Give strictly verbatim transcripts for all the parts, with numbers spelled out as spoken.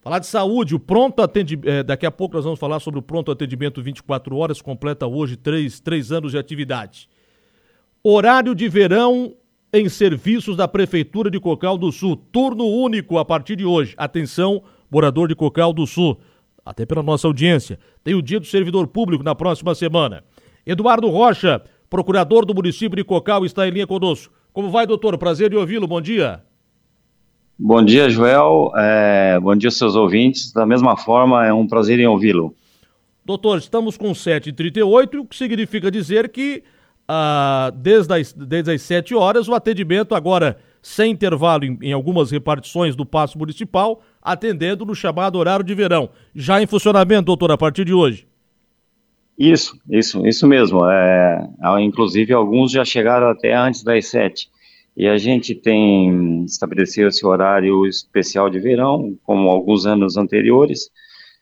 Falar de saúde, o pronto atendimento, é, daqui a pouco nós vamos falar sobre o pronto atendimento vinte e quatro horas, completa hoje três, três anos de atividade. Horário de verão em serviços da Prefeitura de Cocal do Sul, turno único a partir de hoje. Atenção, morador de Cocal do Sul, até pela nossa audiência, tem o dia do servidor público na próxima semana. Eduardo Rocha, procurador do município de Cocal, está em linha conosco. Como vai, doutor? Prazer de ouvi-lo, bom dia. Bom dia, Joel, é, bom dia aos seus ouvintes, da mesma forma é um prazer em ouvi-lo. Doutor, estamos com sete e trinta e oito, o que significa dizer que ah, desde, as, desde as sete horas o atendimento agora sem intervalo em, em algumas repartições do Paço Municipal, atendendo no chamado horário de verão. Já em funcionamento, doutor, a partir de hoje? Isso, isso, isso mesmo, é, inclusive alguns já chegaram até antes das sete. E a gente tem estabelecido esse horário especial de verão, como alguns anos anteriores,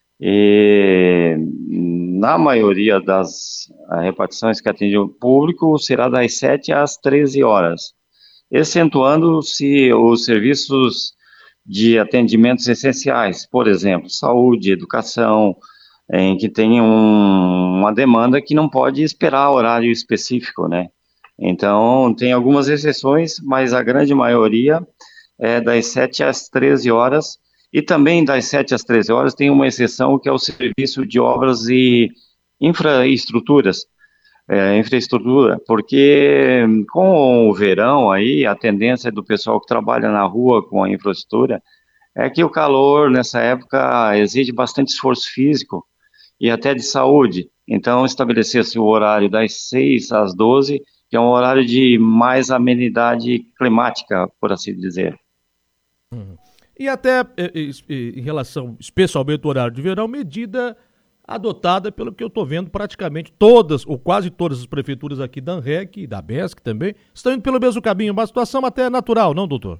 e na maioria das repartições que atendem o público será das sete às treze horas, excetuando-se os serviços de atendimentos essenciais, por exemplo, saúde, educação, em que tem um, uma demanda que não pode esperar horário específico, né? Então, tem algumas exceções, mas a grande maioria é das sete às treze horas, e também das sete às treze horas tem uma exceção que é o serviço de obras e infraestruturas, é, infraestrutura, porque com o verão aí, a tendência do pessoal que trabalha na rua com a infraestrutura é que o calor nessa época exige bastante esforço físico e até de saúde. Então, estabelecer-se o horário das seis às doze, que é um horário de mais amenidade climática, por assim dizer. Uhum. E até em relação, especialmente ao horário de verão, medida adotada, pelo que eu estou vendo, praticamente todas, ou quase todas as prefeituras aqui da ANREC e da BESC também, estão indo pelo mesmo caminho, uma situação até natural, não, doutor?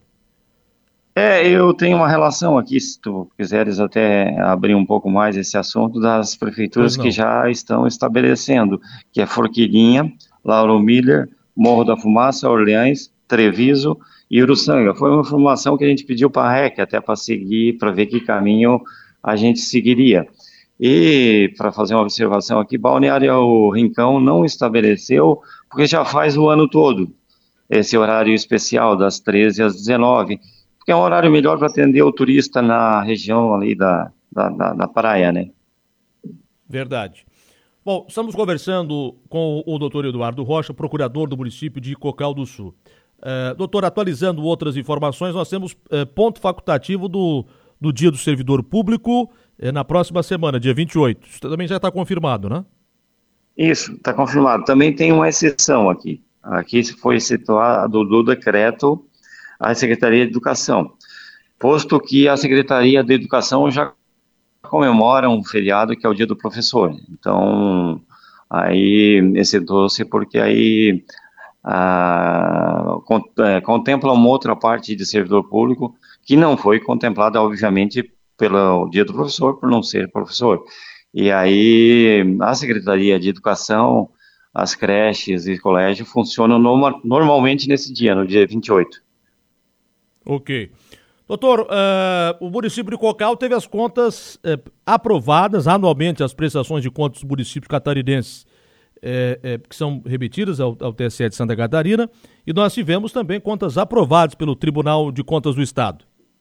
É, eu tenho uma relação aqui, se tu quiseres até abrir um pouco mais esse assunto, das prefeituras que já estão estabelecendo, que é Forquilinha, Lauro Miller, Morro da Fumaça, Orleans, Treviso e Uruçanga. Foi uma informação que a gente pediu para a R E C, até para seguir, para ver que caminho a gente seguiria. E, para fazer uma observação aqui, Balneário Rincão não estabeleceu, porque já faz o ano todo, esse horário especial, das treze às dezenove, porque é um horário melhor para atender o turista na região ali da, da, da, da praia, né? Verdade. Bom, estamos conversando com o doutor Eduardo Rocha, procurador do município de Cocal do Sul. Uh, doutor, atualizando outras informações, nós temos uh, ponto facultativo do, do Dia do Servidor Público uh, na próxima semana, dia vinte e oito. Isso também já está confirmado, né? Isso, está confirmado. Também tem uma exceção aqui. Aqui foi situado do decreto a Secretaria de Educação, posto que a Secretaria de Educação já comemora um feriado que é o Dia do Professor. Então, aí excetuou-se porque aí ah, contempla uma outra parte de servidor público que não foi contemplada, obviamente, pelo Dia do Professor, por não ser professor. E aí a Secretaria de Educação, as creches e colégios funcionam norma, normalmente nesse dia, no dia vinte e oito. Ok. Doutor, uh, o município de Cocal teve as contas uh, aprovadas anualmente, as prestações de contas dos municípios catarinenses, uh, uh, que são remetidas ao, ao T S E de Santa Catarina, e nós tivemos também contas aprovadas pelo Tribunal de Contas do Estado.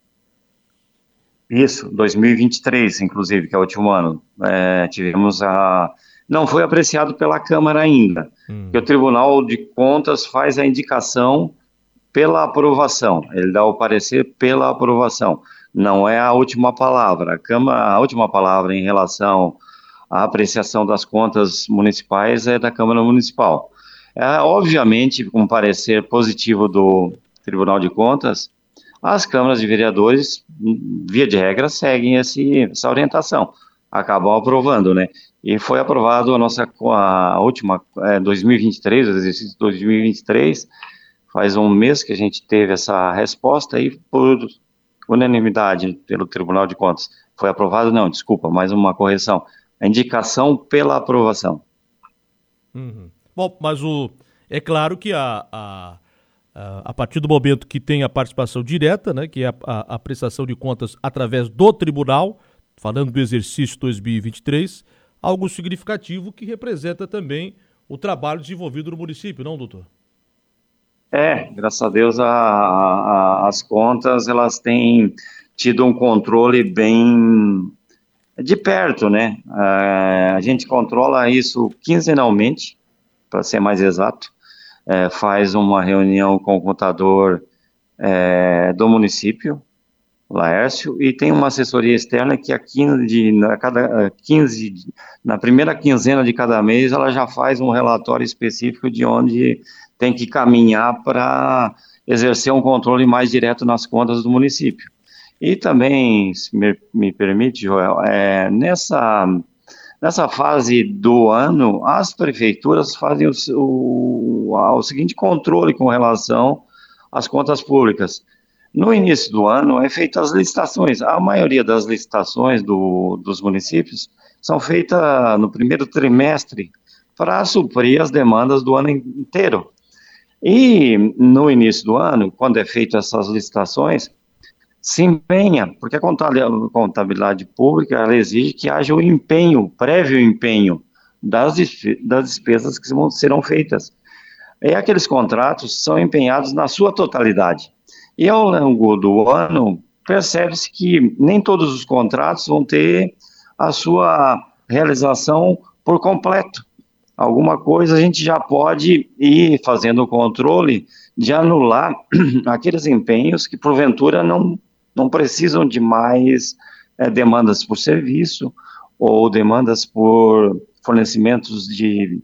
Isso, dois mil e vinte e três, inclusive, que é o último ano. É, tivemos a... Não foi apreciado pela Câmara ainda, hum. porque o Tribunal de Contas faz a indicação pela aprovação, ele dá o parecer pela aprovação, não é a última palavra. A Câmara, a última palavra em relação à apreciação das contas municipais é da Câmara Municipal. É, obviamente, com um parecer positivo do Tribunal de Contas, as câmaras de vereadores, via de regra, seguem esse, essa orientação, acabam aprovando, né? E foi aprovado a nossa, a última, é, dois mil e vinte e três, o exercício dois mil e vinte e três, faz um mês que a gente teve essa resposta aí por unanimidade pelo Tribunal de Contas. Foi aprovado? Não, desculpa, mais uma correção. A indicação pela aprovação. Uhum. Bom, mas o, é claro que a, a, a partir do momento que tem a participação direta, né, que é a, a, a prestação de contas através do tribunal, falando do exercício dois mil e vinte e três, algo significativo que representa também o trabalho desenvolvido no município, não, doutor? É, graças a Deus a, a, as contas elas têm tido um controle bem de perto, né? É, a gente controla isso quinzenalmente, para ser mais exato. É, faz uma reunião com o contador é, do município, Laércio, e tem uma assessoria externa que a quinze, na, cada, quinze, na primeira quinzena de cada mês ela já faz um relatório específico de onde tem que caminhar para exercer um controle mais direto nas contas do município. E também, se me, me permite, Joel, é, nessa... Nessa fase do ano, as prefeituras fazem o, o, o seguinte controle com relação às contas públicas. No início do ano, é feita as licitações. A maioria das licitações do, dos municípios são feitas no primeiro trimestre para suprir as demandas do ano inteiro. E no início do ano, quando é feita essas licitações, se empenha, porque a contabilidade pública ela exige que haja o empenho, prévio empenho das, das despesas que serão feitas. E aqueles contratos são empenhados na sua totalidade. E ao longo do ano, percebe-se que nem todos os contratos vão ter a sua realização por completo. Alguma coisa a gente já pode ir fazendo o controle de anular aqueles empenhos que porventura não não precisam de mais é, demandas por serviço ou demandas por fornecimentos de,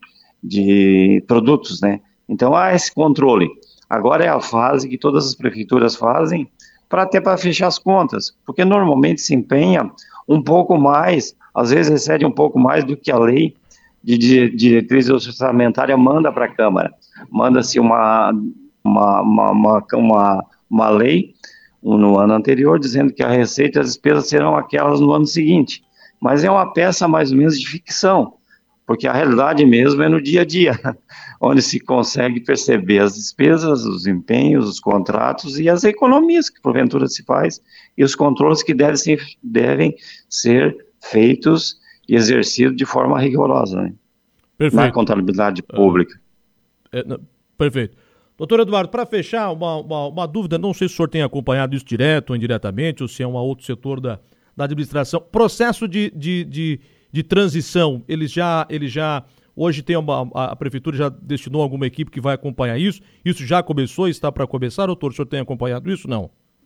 de produtos, né? Então, há esse controle. Agora é a fase que todas as prefeituras fazem para até para fechar as contas, porque normalmente se empenha um pouco mais, às vezes excede um pouco mais do que a lei de, de, de diretriz orçamentária manda para a Câmara. Manda-se uma, uma, uma, uma, uma, uma lei no ano anterior, dizendo que a receita e as despesas serão aquelas no ano seguinte. Mas é uma peça mais ou menos de ficção, porque a realidade mesmo é no dia a dia, onde se consegue perceber as despesas, os empenhos, os contratos e as economias que porventura se faz e os controles que devem ser, devem ser feitos e exercidos de forma rigorosa, né? Perfeito. Na contabilidade pública. Uh, é, não, perfeito. Doutor Eduardo, para fechar, uma, uma, uma dúvida, não sei se o senhor tem acompanhado isso direto ou indiretamente, ou se é um outro setor da, da administração. Processo de, de, de, de transição, eles já, eles já, hoje tem uma, a prefeitura já destinou alguma equipe que vai acompanhar isso? Isso já começou, está para começar, doutor? O senhor tem acompanhado isso, não?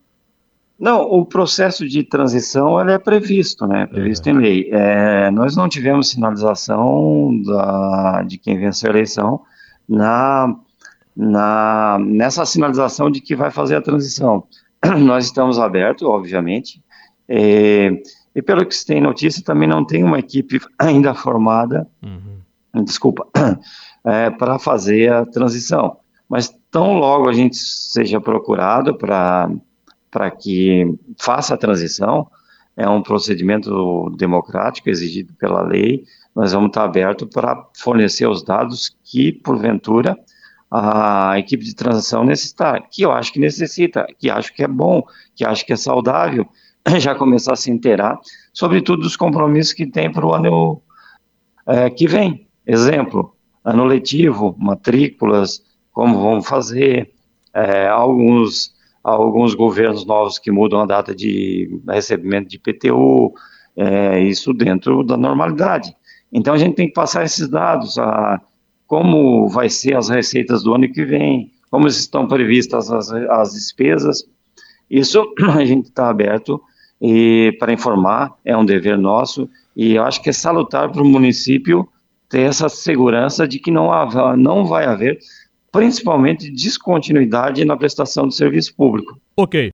Não, o processo de transição ele é previsto, né? Previsto é. em lei. É, nós não tivemos sinalização da, de quem venceu a eleição na... Na, nessa sinalização de que vai fazer a transição. Nós estamos abertos, obviamente, e, e pelo que se tem notícia, também não tem uma equipe ainda formada, uhum. desculpa, é, para fazer a transição. Mas tão logo a gente seja procurado para para que faça a transição, é um procedimento democrático exigido pela lei, nós vamos estar abertos para fornecer os dados que, porventura, a equipe de transição necessita, que eu acho que necessita, que acho que é bom, que acho que é saudável, já começar a se inteirar, sobretudo dos compromissos que tem para o ano é, que vem. Exemplo, ano letivo, matrículas, como vamos fazer, é, alguns, alguns governos novos que mudam a data de recebimento de I P T U, é, isso dentro da normalidade. Então a gente tem que passar esses dados, a como vai ser as receitas do ano que vem, como estão previstas as, as despesas. Isso a gente está aberto e para informar, é um dever nosso, e eu acho que é salutar para o município ter essa segurança de que não, há, não vai haver, principalmente, descontinuidade na prestação do serviço público. Ok.